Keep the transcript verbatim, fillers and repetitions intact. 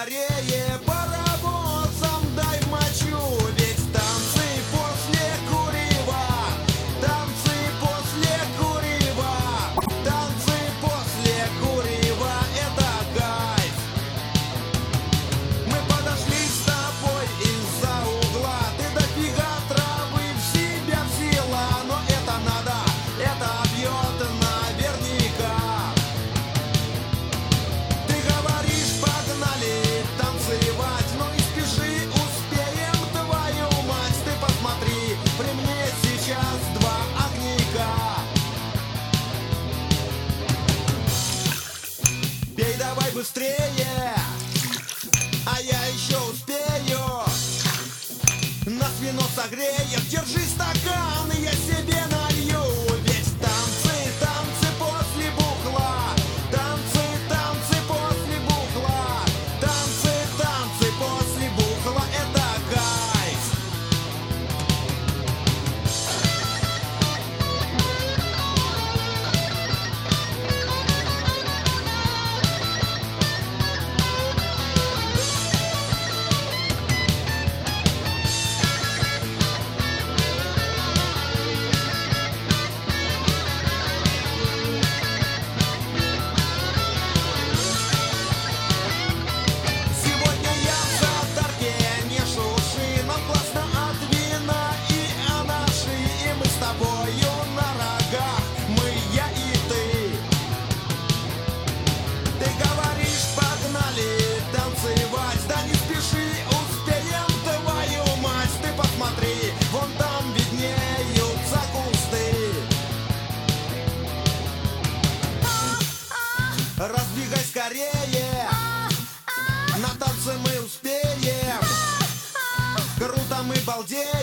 скорее паровозом дай в мочу. Ведь танцы после курева, танцы после курева, танцы после курева — это кайф. Мы подошли с тобой из-за угла, ты дофига травы в себя взяла, но это надо, это бьет наверняка. Ты говоришь, погнали танцевать, но не спеши, успеем, твою мать. Ты посмотри, при мне сейчас два огонька. Пей давай быстрее, а я еще успею. Нас вино согреет, держи стакан, и я себе налью. Ведь танцы, танцы после бухла, танцы, танцы после бухла, танцы, танцы после бухла — это кайф. Сегодня я в заторке, не шуши, нам классно от вина и анаши. И мы с тобою на рогах, мы, я и ты. Ты говоришь, погнали танцевать, да не спеши, успеем, твою мать. Ты посмотри, вон там виднеются кусты. Раздвигай скорее, на танцы мы успеем. Круто мы балдеем.